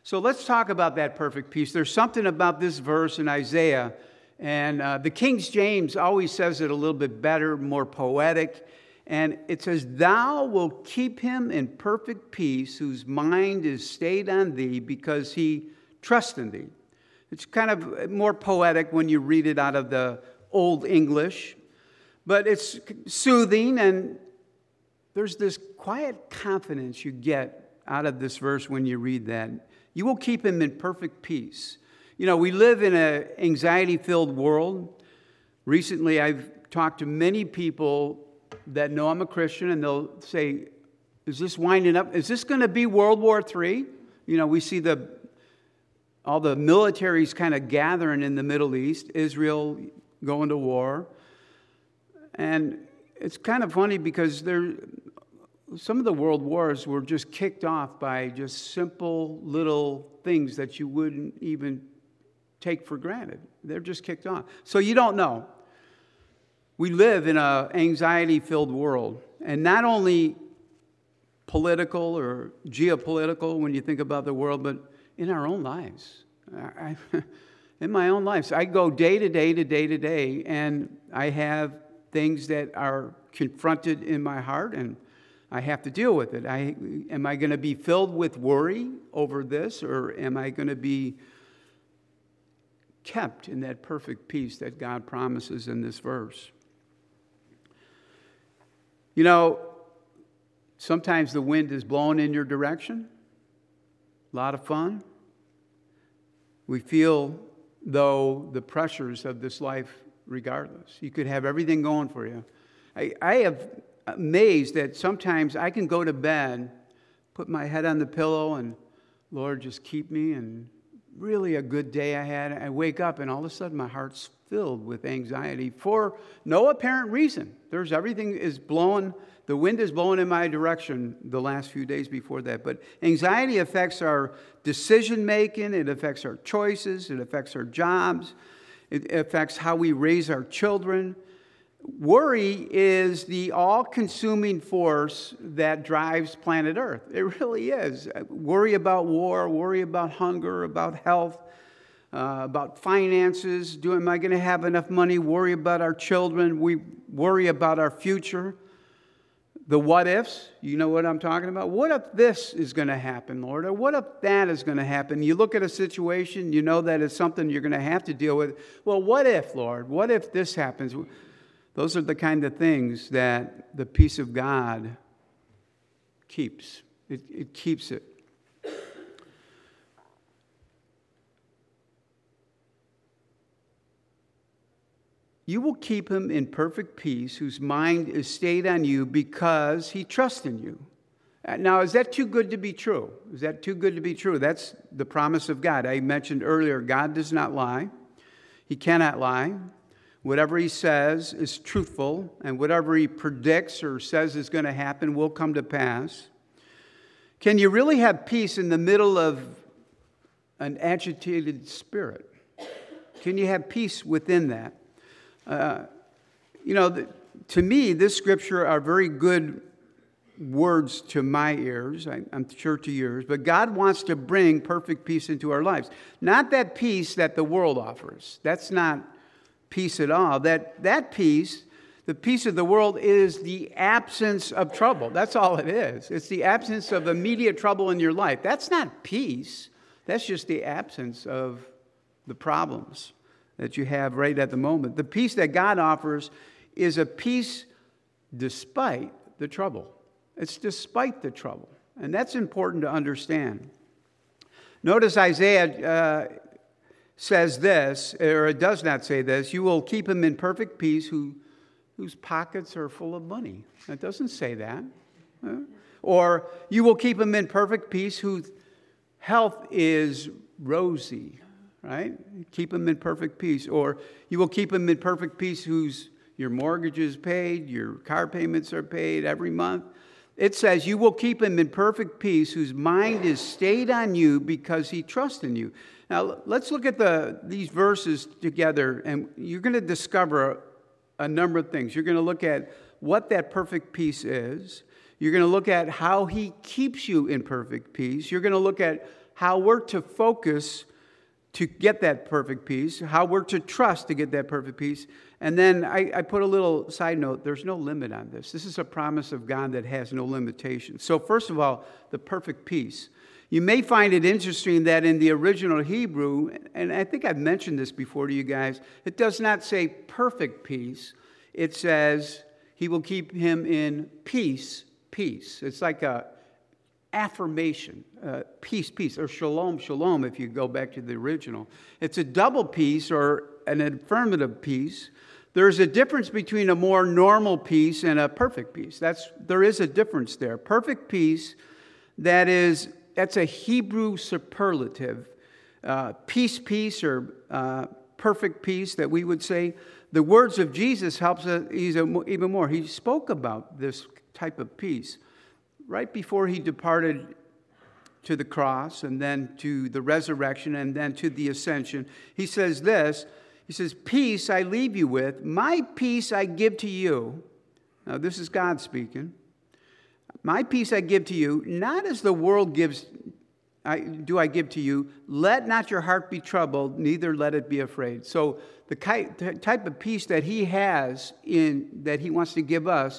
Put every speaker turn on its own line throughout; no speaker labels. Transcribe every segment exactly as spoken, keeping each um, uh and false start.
So let's talk about that perfect peace. There's something about this verse in Isaiah, and uh, the King James always says it a little bit better, more poetic. And it says, "Thou wilt keep him in perfect peace, whose mind is stayed on thee, because he trusts in thee." It's kind of more poetic when you read it out of the Old English, but it's soothing, and there's this quiet confidence you get out of this verse when you read that. You will keep him in perfect peace. You know, we live in an anxiety-filled world. Recently, I've talked to many people that know I'm a Christian, and they'll say, is this winding up? Is this going to be World War Three? You know, we see the all the militaries kind of gathering in the Middle East, Israel going to war. And it's kind of funny because there, some of the world wars were just kicked off by just simple little things that you wouldn't even take for granted. They're just kicked off. So you don't know. We live in an anxiety-filled world. And not only political or geopolitical when you think about the world, but in our own lives. I, in my own life. So I go day to day to day to day, and I have things that are confronted in my heart, and I have to deal with it. I, am I going to be filled with worry over this, or am I going to be kept in that perfect peace that God promises in this verse? You know, sometimes the wind is blowing in your direction. A lot of fun. We feel, though, the pressures of this life regardless. You could have everything going for you. I, I have amazed that sometimes I can go to bed, put my head on the pillow, and Lord, just keep me, and really a good day I had. I wake up, and all of a sudden my heart's filled with anxiety for no apparent reason. There's everything is blowing, the wind is blowing in my direction the last few days before that. But anxiety affects our decision making, it affects our choices, it affects our jobs, it affects how we raise our children. Worry is the all-consuming force that drives planet Earth. It really is. Worry about war, worry about hunger, about health, uh, about finances. Do am I going to have enough money? Worry about our children. We worry about our future. The what ifs, you know what I'm talking about? What if this is going to happen, Lord? Or what if that is going to happen? You look at a situation, you know that it's something you're going to have to deal with. Well, what if, Lord? What if this happens? Those are the kind of things that the peace of God keeps. It, it keeps it. You will keep him in perfect peace, whose mind is stayed on you because he trusts in you. Now, is that too good to be true? Is that too good to be true? That's the promise of God. I mentioned earlier, God does not lie. He cannot lie. Whatever he says is truthful, and whatever he predicts or says is going to happen will come to pass. Can you really have peace in the middle of an agitated spirit? Can you have peace within that? Uh, you know, the, to me, this scripture are very good words to my ears, I, I'm sure to yours, but God wants to bring perfect peace into our lives. Not that peace that the world offers. That's not peace at all. That that peace, the peace of the world, is the absence of trouble. That's all it is. It's the absence of immediate trouble in your life. That's not peace. That's just the absence of the problems that you have right at the moment. The peace that God offers is a peace despite the trouble. It's despite the trouble. And that's important to understand. Notice Isaiah uh, says this, or it does not say this, you will keep him in perfect peace who, whose pockets are full of money. It doesn't say that. Uh, or you will keep him in perfect peace whose health is rosy, right? Keep him in perfect peace. Or you will keep him in perfect peace whose your mortgage is paid, your car payments are paid every month. It says you will keep him in perfect peace whose mind is stayed on you because he trusts in you. Now, let's look at the these verses together, and you're going to discover a number of things. You're going to look at what that perfect peace is. You're going to look at how he keeps you in perfect peace. You're going to look at how we're to focus to get that perfect peace, how we're to trust to get that perfect peace. And then I, I put a little side note, there's no limit on this. This is a promise of God that has no limitation. So first of all, the perfect peace. You may find it interesting that in the original Hebrew, and I think I've mentioned this before to you guys, it does not say perfect peace. It says he will keep him in peace, peace. It's like a affirmation, uh, peace, peace, or shalom, shalom, if you go back to the original. It's a double peace or an affirmative peace. There's a difference between a more normal peace and a perfect peace. That's there is a difference there. Perfect peace, that is, that's a Hebrew superlative. Uh, peace, peace, or uh, perfect peace that we would say. The words of Jesus helps us even more. He spoke about this type of peace right before he departed to the cross and then to the resurrection and then to the ascension. He says this, he says, peace I leave you with, my peace I give to you. Now this is God speaking. My peace I give to you, not as the world gives, I, do I give to you. Let not your heart be troubled, neither let it be afraid. So the type of peace that he has in, that he wants to give us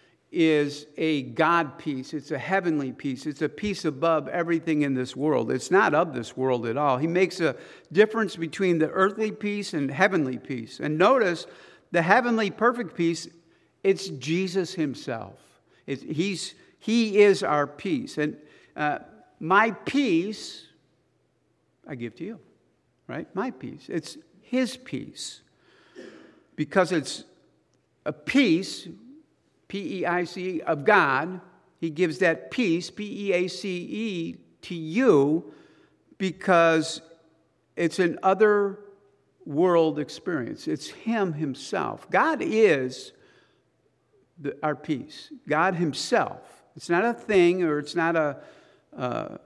is a God peace. It's a heavenly peace. It's a peace above everything in this world. It's not of this world at all. He makes a difference between the earthly peace and heavenly peace. And notice the heavenly perfect peace, it's Jesus himself. It's, he's, he is our peace. And uh, my peace, I give to you, right? My peace. It's his peace. Because it's a peace, P E I C E, of God. He gives that peace, P E A C E, to you because it's an other world experience. It's him himself. God is the, our peace. God himself. It's not a thing or it's not a uh,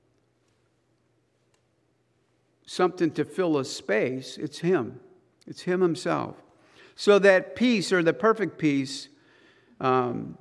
something to fill a space. It's him. It's him himself. So that peace, or the perfect peace, Um,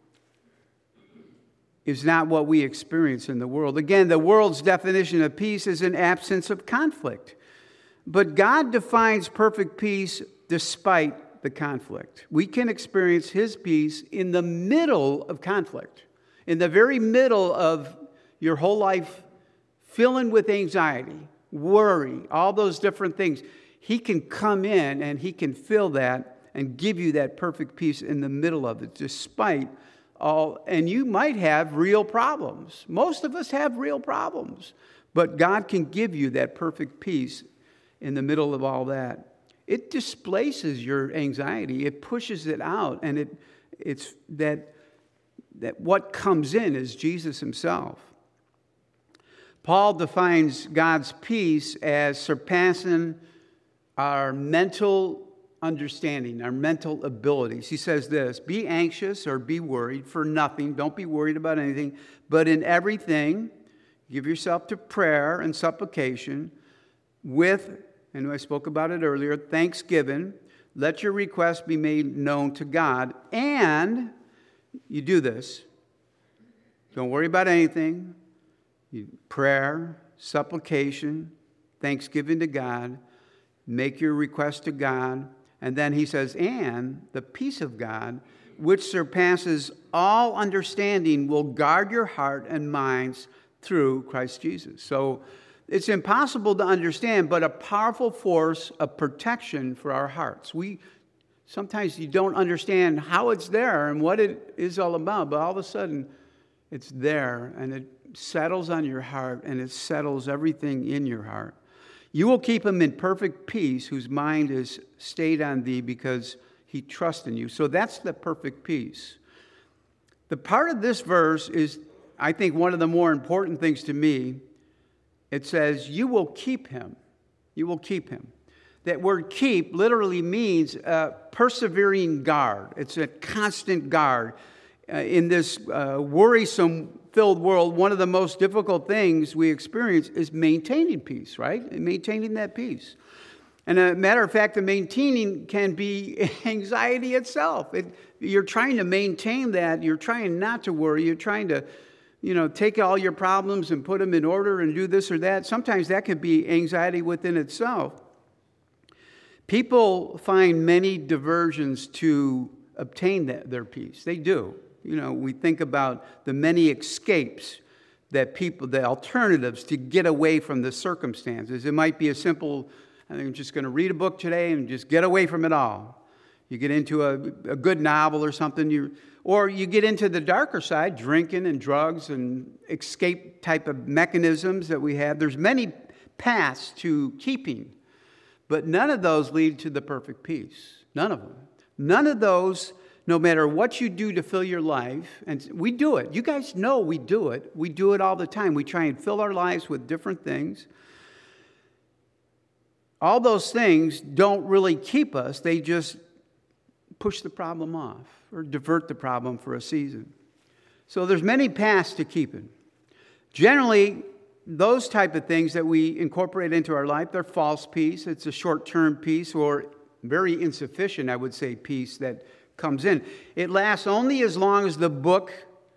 is not what we experience in the world. Again, the world's definition of peace is an absence of conflict. But God defines perfect peace despite the conflict. We can experience his peace in the middle of conflict, in the very middle of your whole life filling with anxiety, worry, all those different things. He can come in and he can fill that and give you that perfect peace in the middle of it, despite all. And you might have real problems. Most of us have real problems. But God can give you that perfect peace in the middle of all that. It displaces your anxiety. It pushes it out. And it it's that, that what comes in is Jesus himself. Paul defines God's peace as surpassing our mental understanding, our mental abilities. He says this, be anxious or be worried for nothing. Don't be worried about anything. But in everything, give yourself to prayer and supplication with, and I spoke about it earlier, thanksgiving. Let your requests be made known to God. And you do this. Don't worry about anything. You, prayer, supplication, thanksgiving to God. Make your request to God. And then he says, and the peace of God, which surpasses all understanding, will guard your heart and minds through Christ Jesus. So it's impossible to understand, but a powerful force of protection for our hearts. We sometimes you don't understand how it's there and what it is all about, but all of a sudden it's there and it settles on your heart and it settles everything in your heart. You will keep him in perfect peace, whose mind is stayed on thee because he trusts in you. So that's the perfect peace. The part of this verse is, I think, one of the more important things to me. It says, you will keep him. You will keep him. That word keep literally means a persevering guard. It's a constant guard. Uh, in this uh, worrisome-filled world, one of the most difficult things we experience is maintaining peace, right? And maintaining that peace. And a matter of fact, the maintaining can be anxiety itself. It, you're trying to maintain that. You're trying not to worry. You're trying to you know, take all your problems and put them in order and do this or that. Sometimes that can be anxiety within itself. People find many diversions to obtain that, their peace. They do. You know, we think about the many escapes that people, the alternatives to get away from the circumstances. It might be a simple, I'm just going to read a book today and just get away from it all. You get into a, a good novel or something, you, or you get into the darker side, drinking and drugs and escape type of mechanisms that we have. There's many paths to keeping, but none of those lead to the perfect peace. None of them. None of those, no matter what you do to fill your life, and we do it. You guys know we do it. We do it all the time. We try and fill our lives with different things. All those things don't really keep us. They just push the problem off or divert the problem for a season. So there's many paths to keeping. Generally, those type of things that we incorporate into our life, they're false peace. It's a short-term peace or very insufficient, I would say, peace that comes in. It lasts only as long as the book,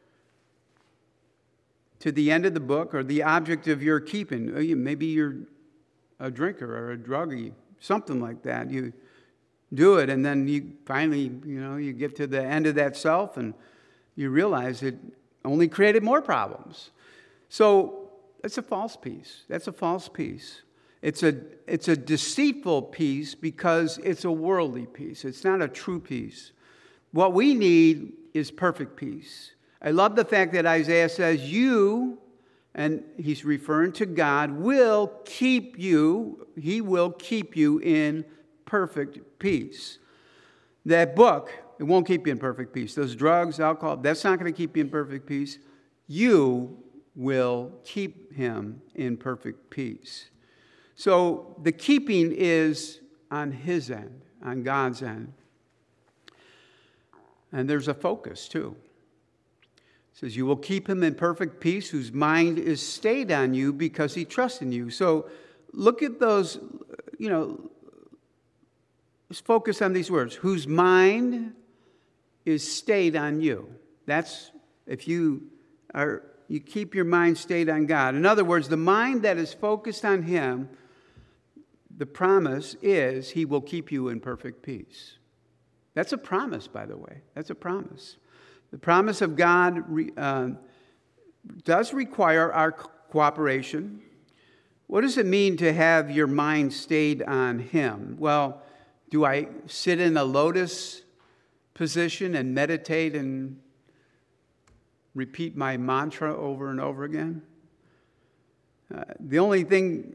to the end of the book, or the object of your keeping. Maybe you're a drinker or a druggie, something like that. You do it, and then you finally, you know, you get to the end of that self, and you realize it only created more problems. So that's a false peace. That's a false peace. It's a it's a deceitful peace because it's a worldly peace. It's not a true peace. What we need is perfect peace. I love the fact that Isaiah says, you, and he's referring to God, will keep you, he will keep you in perfect peace. That book, it won't keep you in perfect peace. Those drugs, alcohol, that's not going to keep you in perfect peace. You will keep him in perfect peace. So the keeping is on his end, on God's end. And there's a focus too. It says, you will keep him in perfect peace whose mind is stayed on you because he trusts in you. So look at those, you know, let's focus on these words. Whose mind is stayed on you. That's, if you are, you keep your mind stayed on God. In other words, the mind that is focused on him, the promise is he will keep you in perfect peace. That's a promise, by the way. That's a promise. The promise of God uh, does require our cooperation. What does it mean to have your mind stayed on him? Well, do I sit in a lotus position and meditate and repeat my mantra over and over again? Uh, the only thing,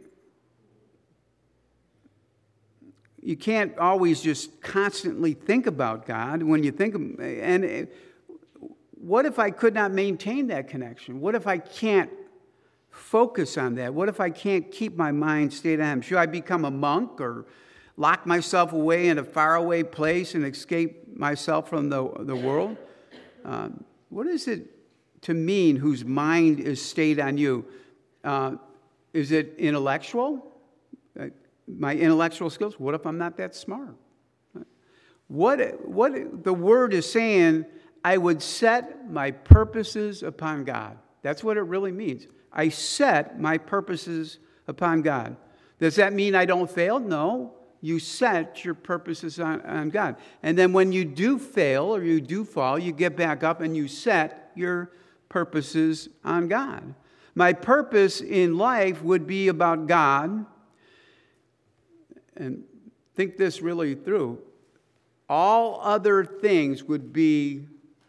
you can't always just constantly think about God when you think of, and what if I could not maintain that connection? What if I can't focus on that? What if I can't keep my mind stayed on him? Should I become a monk or lock myself away in a faraway place and escape myself from the, the world? Um, what is it to mean whose mind is stayed on you? Uh, is it intellectual? Uh, my intellectual skills? What if I'm not that smart? What, what the word is saying, I would set my purposes upon God. That's what it really means. I set my purposes upon God. Does that mean I don't fail? No. You set your purposes on, on God. And then when you do fail or you do fall, you get back up and you set your purposes on God. My purpose in life would be about God. And think this really through. All other things would be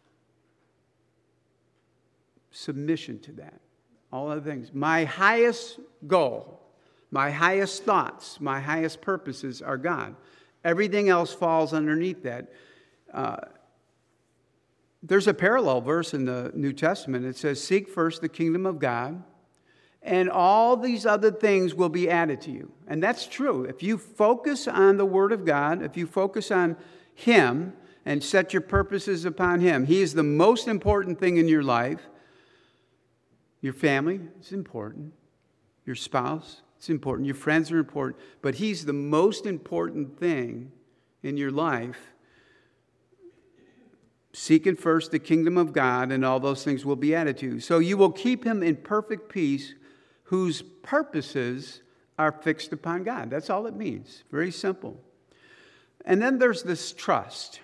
submission to that. All other things. My highest goal, my highest thoughts, my highest purposes are God. Everything else falls underneath that. Uh, there's a parallel verse in the New Testament. It says, seek first the kingdom of God, and all these other things will be added to you. And that's true. If you focus on the Word of God, if you focus on him and set your purposes upon him, he is the most important thing in your life. Your family is important. Your spouse, it's important. Your friends are important. But he's the most important thing in your life. seeking first the kingdom of God, and all those things will be added to you. So you will keep him in perfect peace, whose purposes are fixed upon God. That's all it means. Very simple. And then there's this trust.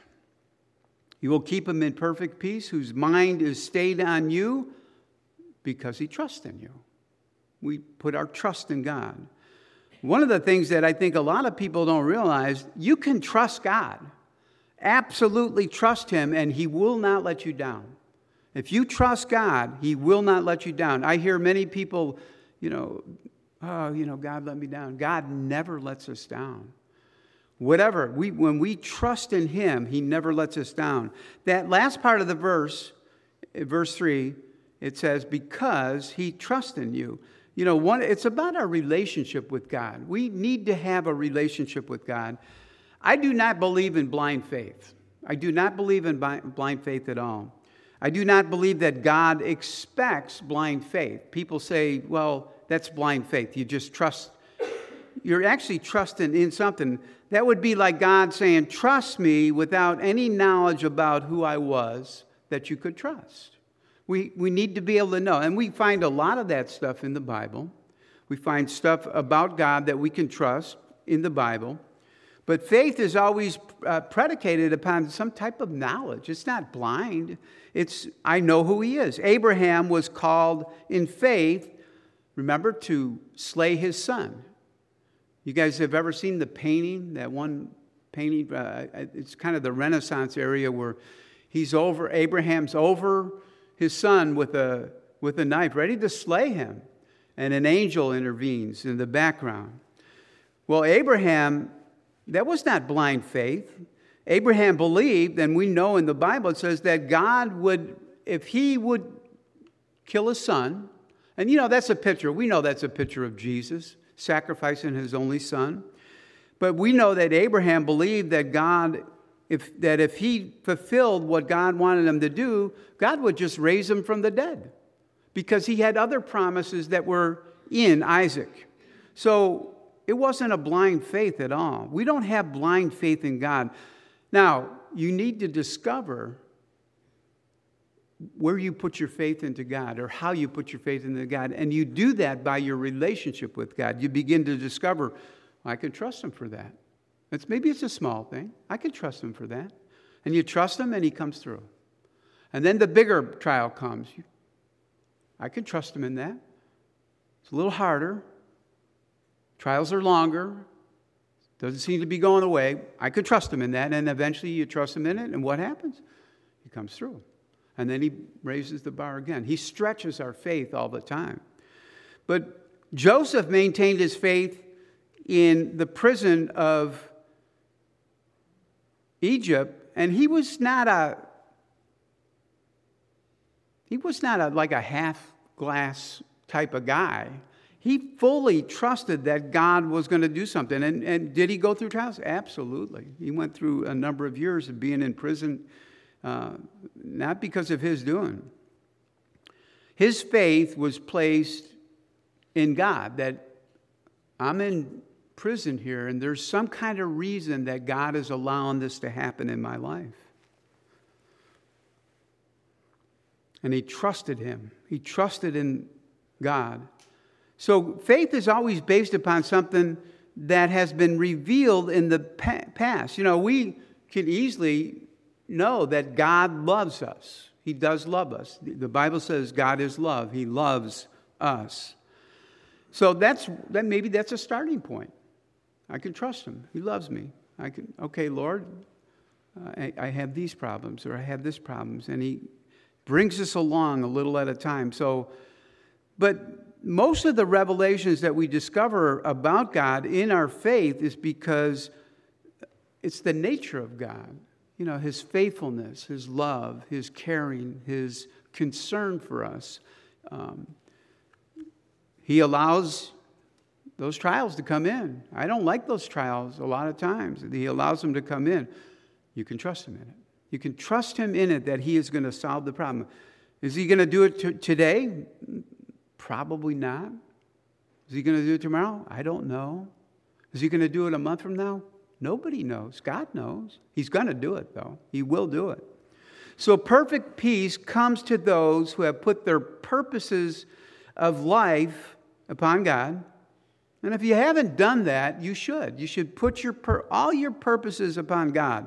You will keep him in perfect peace, whose mind is stayed on you because he trusts in you. We put our trust in God. One of the things that I think a lot of people don't realize, you can trust God. Absolutely trust him, and he will not let you down. If you trust God, he will not let you down. I hear many people, you know, oh, you know, God let me down. God never lets us down. Whatever, we, when we trust in him, he never lets us down. That last part of the verse, verse three, it says, because he trusts in you. You know, one, it's about our relationship with God. We need to have a relationship with God. I do not believe in blind faith. I do not believe in blind faith at all. I do not believe that God expects blind faith. People say, well, that's blind faith. You just trust. You're actually trusting in something. That would be like God saying, trust me without any knowledge about who I was that you could trust. We, we need to be able to know. And we find a lot of that stuff in the Bible. We find stuff about God that we can trust in the Bible. But faith is always uh, predicated upon some type of knowledge. It's not blind. It's, I know who he is. Abraham was called in faith, remember, to slay his son. You guys have ever seen the painting, that one painting? Uh, it's kind of the Renaissance area where he's over, Abraham's over his son with a, with a knife, ready to slay him. And an angel intervenes in the background. Well, Abraham, that was not blind faith. Abraham believed, and we know in the Bible it says that God would, if he would kill his son, and you know, that's a picture, we know that's a picture of Jesus sacrificing his only son. But we know that Abraham believed that God, if that if he fulfilled what God wanted him to do, God would just raise him from the dead, because he had other promises that were in Isaac. So it wasn't a blind faith at all. We don't have blind faith in God. Now, you need to discover where you put your faith into God, or how you put your faith into God. And you do that by your relationship with God. You begin to discover, I can trust him for that. It's, maybe it's a small thing. I can trust him for that. And you trust him, and he comes through. And then the bigger trial comes. I can trust him in that. It's a little harder. Trials are longer. Doesn't seem to be going away. I could trust him in that. And eventually you trust him in it. And what happens? He comes through. And then he raises the bar again. He stretches our faith all the time. But Joseph maintained his faith in the prison of Egypt. And he was not a, he was not a, like a half glass type of guy. He fully trusted that God was going to do something. And, and did he go through trials? Absolutely. He went through a number of years of being in prison, uh, not because of his doing. His faith was placed in God, that I'm in prison here, and there's some kind of reason that God is allowing this to happen in my life. And he trusted him. He trusted in God. So faith is always based upon something that has been revealed in the past. You know, we can easily know that God loves us. He does love us. The Bible says God is love. He loves us. So that's that. Maybe that's a starting point. I can trust him. He loves me. I can. Okay, Lord, uh, I, I have these problems, or I have this problems, and he brings us along a little at a time. So, but most of the revelations that we discover about God in our faith is because it's the nature of God. You know, his faithfulness, his love, his caring, his concern for us. Um, he allows those trials to come in. I don't like those trials a lot of times. He allows them to come in. You can trust him in it. You can trust him in it that he is going to solve the problem. Is he going to do it t- today? Probably not. Is he going to do it tomorrow? I don't know. Is he going to do it a month from now? Nobody knows. God knows. He's going to do it, though. He will do it. So perfect peace comes to those who have put their purposes of life upon God. And if you haven't done that, you should. You should put your all your purposes upon God.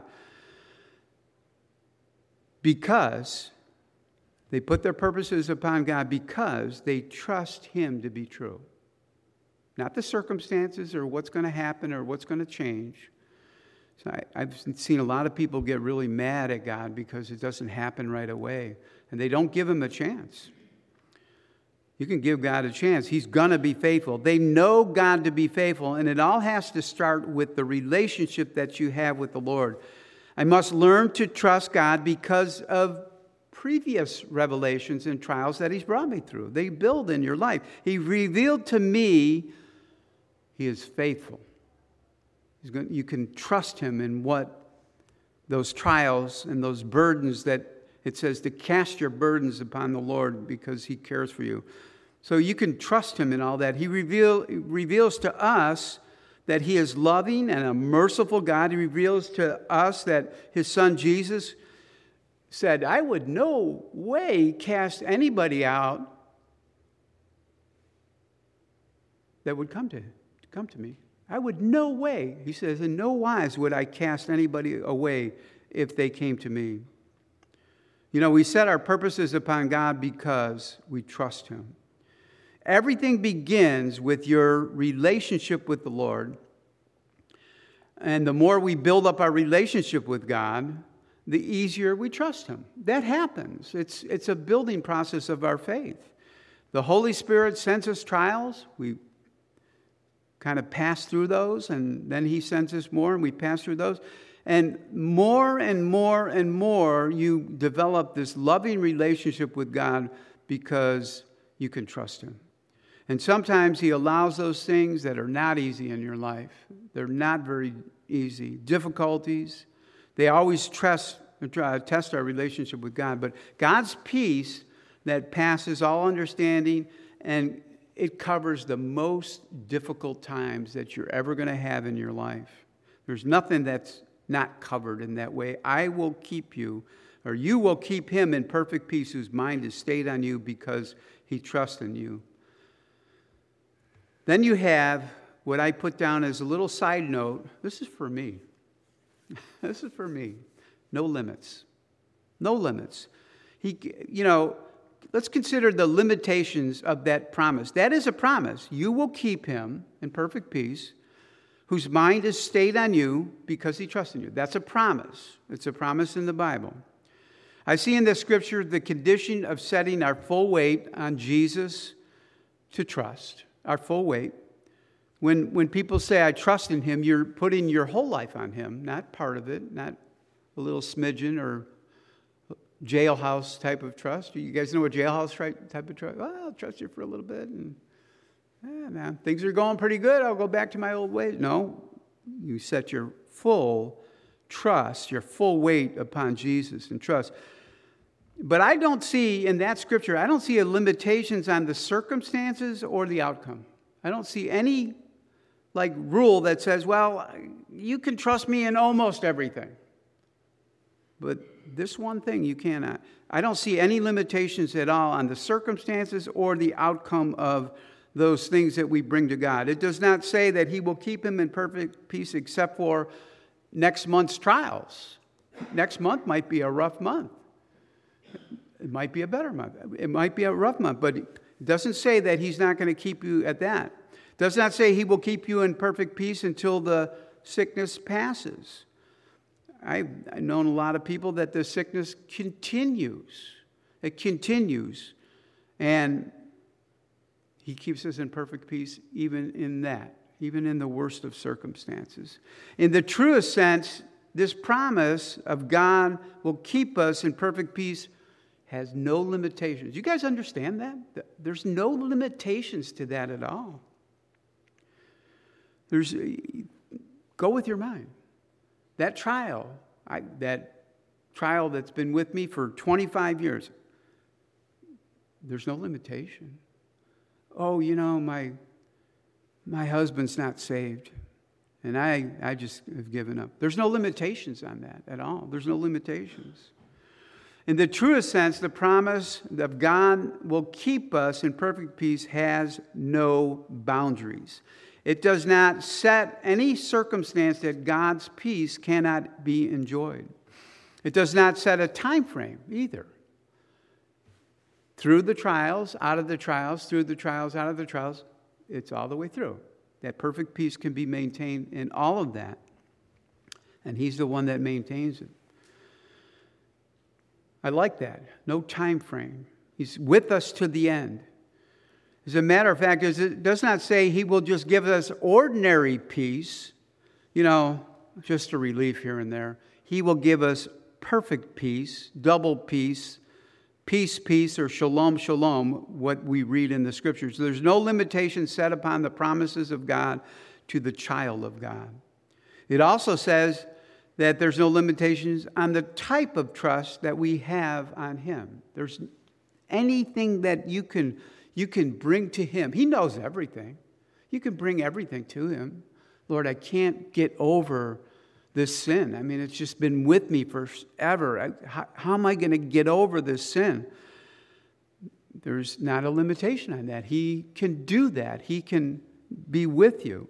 Because they put their purposes upon God because they trust Him to be true. Not the circumstances or what's going to happen or what's going to change. So I, I've seen a lot of people get really mad at God because it doesn't happen right away. And they don't give Him a chance. You can give God a chance. He's going to be faithful. They know God to be faithful, and it all has to start with the relationship that you have with the Lord. I must learn to trust God because of previous revelations and trials that He's brought me through. They build in your life. He revealed to me He is faithful. He's going, you can trust Him in what those trials and those burdens that it says to cast your burdens upon the Lord because He cares for you. So you can trust Him in all that. He reveal, reveals to us that He is loving and a merciful God. He reveals to us that His Son Jesus said, I would no way cast anybody out that would come to, come to me. I would no way, He says, in no wise would I cast anybody away if they came to me. You know, we set our purposes upon God because we trust Him. Everything begins with your relationship with the Lord. And the more we build up our relationship with God, the easier we trust Him. That happens. It's, it's a building process of our faith. The Holy Spirit sends us trials. We kind of pass through those, and then He sends us more, and we pass through those. And more and more and more, you develop this loving relationship with God because you can trust Him. And sometimes He allows those things that are not easy in your life. They're not very easy. Difficulties. They always test, test our relationship with God. But God's peace that passes all understanding, and it covers the most difficult times that you're ever going to have in your life. There's nothing that's not covered in that way. I will keep you, or you will keep him in perfect peace whose mind is stayed on you because he trusts in you. Then you have what I put down as a little side note. This is for me. This is for me. No limits. No limits. He, you know, let's consider the limitations of that promise. That is a promise. You will keep him in perfect peace, whose mind is stayed on you because he trusts in you. That's a promise. It's a promise in the Bible. I see in the scripture the condition of setting our full weight on Jesus to trust, our full weight. When, when people say, I trust in him, you're putting your whole life on him, not part of it, not a little smidgen or jailhouse type of trust. You guys know what jailhouse type of trust? Well, I'll trust you for a little bit. And, yeah, man, things are going pretty good. I'll go back to my old ways. No, you set your full trust, your full weight upon Jesus and trust. But I don't see in that scripture, I don't see limitations on the circumstances or the outcome. I don't see any like rule that says, well, you can trust me in almost everything. But this one thing you cannot. I don't see any limitations at all on the circumstances or the outcome of those things that we bring to God. It does not say that he will keep him in perfect peace except for next month's trials. Next month might be a rough month. It might be a better month. It might be a rough month, but it doesn't say that he's not going to keep you at that. It does not say he will keep you in perfect peace until the sickness passes. I've known a lot of people that the sickness continues. It continues. And he keeps us in perfect peace even in that, even in the worst of circumstances. In the truest sense, this promise of God will keep us in perfect peace has no limitations. You guys understand that? There's no limitations to that at all. There's, go with your mind. That trial, I, that trial that's been with me for twenty-five years, there's no limitation. Oh, you know, my my husband's not saved, and I, I just have given up. There's no limitations on that at all. There's no limitations. In the truest sense, the promise of God will keep us in perfect peace has no boundaries. It does not set any circumstance that God's peace cannot be enjoyed. It does not set a time frame either. Through the trials, out of the trials, through the trials, out of the trials, it's all the way through. That perfect peace can be maintained in all of that. And He's the one that maintains it. I like that. No time frame. He's with us to the end. As a matter of fact, it does not say He will just give us ordinary peace, you know, just a relief here and there. He will give us perfect peace, double peace, peace, peace, or shalom, shalom, what we read in the Scriptures. There's no limitation set upon the promises of God to the child of God. It also says that there's no limitations on the type of trust that we have on Him. There's anything that you can, you can bring to Him. He knows everything. You can bring everything to Him. Lord, I can't get over this sin. I mean, it's just been with me forever. I, how, how am I going to get over this sin? There's not a limitation on that. He can do that. He can be with you.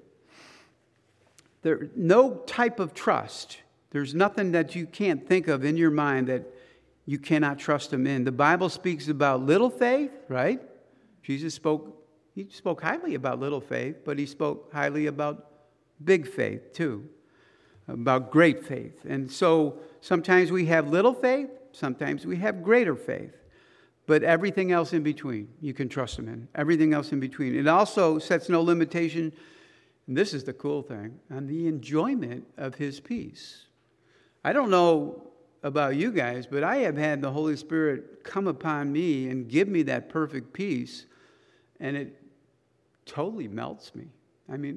There's no type of trust. There's nothing that you can't think of in your mind that you cannot trust Him in. The Bible speaks about little faith, right? Jesus spoke, He spoke highly about little faith, but He spoke highly about big faith too, about great faith. And so sometimes we have little faith, sometimes we have greater faith. But everything else in between, you can trust Him in. Everything else in between. It also sets no limitation, and this is the cool thing, on the enjoyment of His peace. I don't know about you guys, but I have had the Holy Spirit come upon me and give me that perfect peace, and it totally melts me. I mean,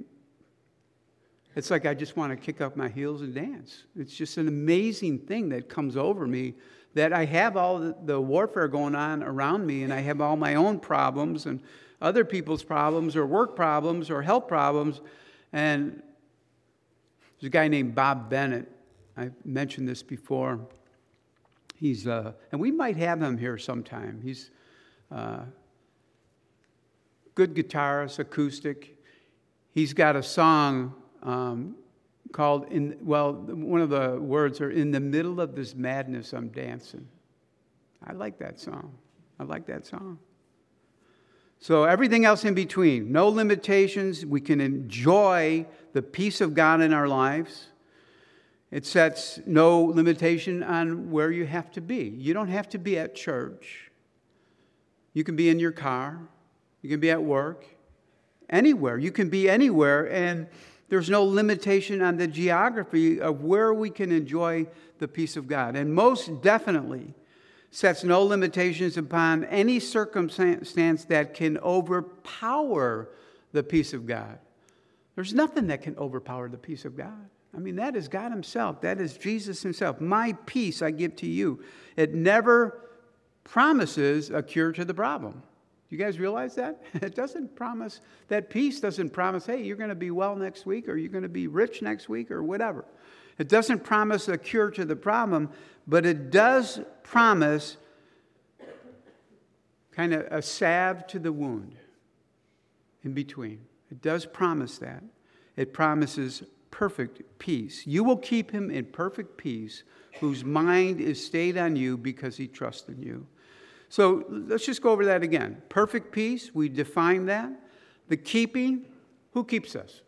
it's like I just want to kick up my heels and dance. It's just an amazing thing that comes over me, that I have all the, the warfare going on around me, and I have all my own problems and other people's problems or work problems or health problems. And there's a guy named Bob Bennett. I've mentioned this before. He's, uh, and we might have him here sometime. He's uh, good guitarist, acoustic. He's got a song um, called, in well, one of the words are, "In the middle of this madness, I'm dancing." I like that song. I like that song. So everything else in between, no limitations. We can enjoy the peace of God in our lives. It sets no limitation on where you have to be. You don't have to be at church. You can be in your car. You can be at work. Anywhere. You can be anywhere, and there's no limitation on the geography of where we can enjoy the peace of God. And most definitely sets no limitations upon any circumstance that can overpower the peace of God. There's nothing that can overpower the peace of God. I mean, that is God Himself. That is Jesus Himself. My peace I give to you. It never promises a cure to the problem. You guys realize that? It doesn't promise, that peace doesn't promise, hey, you're going to be well next week, or you're going to be rich next week, or whatever. It doesn't promise a cure to the problem, but it does promise kind of a salve to the wound in between. It does promise that. It promises perfect peace. You will keep him in perfect peace, whose mind is stayed on you because he trusts in you. So let's just go over that again. Perfect peace, we define that. The keeping, who keeps us?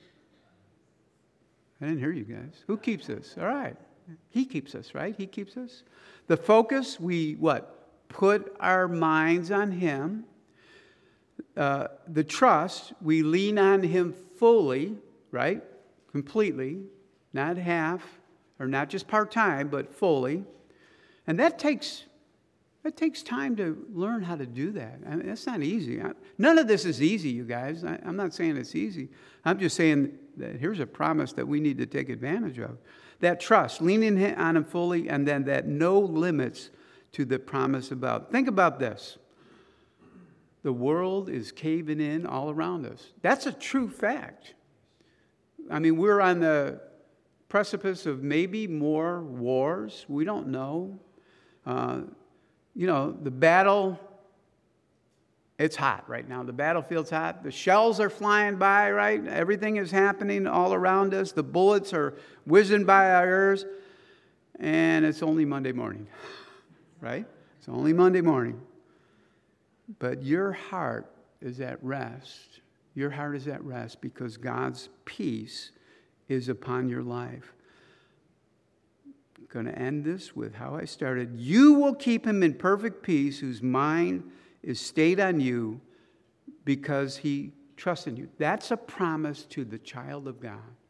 I didn't hear you guys. Who keeps us? All right. He keeps us, right? He keeps us. The focus, we what? Put our minds on him. Uh, the trust, we lean on him fully, right? Completely. Not half, or not just part-time, but fully. And that takes... It takes time to learn how to do that. I mean, that's not easy. None of this is easy, you guys. I, I'm not saying it's easy. I'm just saying that here's a promise that we need to take advantage of. That trust, leaning on him fully, and then that no limits to the promise about. Think about this. The world is caving in all around us. That's a true fact. I mean, we're on the precipice of maybe more wars. We don't know. Uh, you know, the battle, it's hot right now. The battlefield's hot. The shells are flying by, right? Everything is happening all around us. The bullets are whizzing by our ears. And it's only Monday morning, right? It's only Monday morning. But your heart is at rest. Your heart is at rest because God's peace is upon your life. I'm going to end this with how I started. You will keep him in perfect peace whose mind is stayed on you because he trusts in you. That's a promise to the child of God.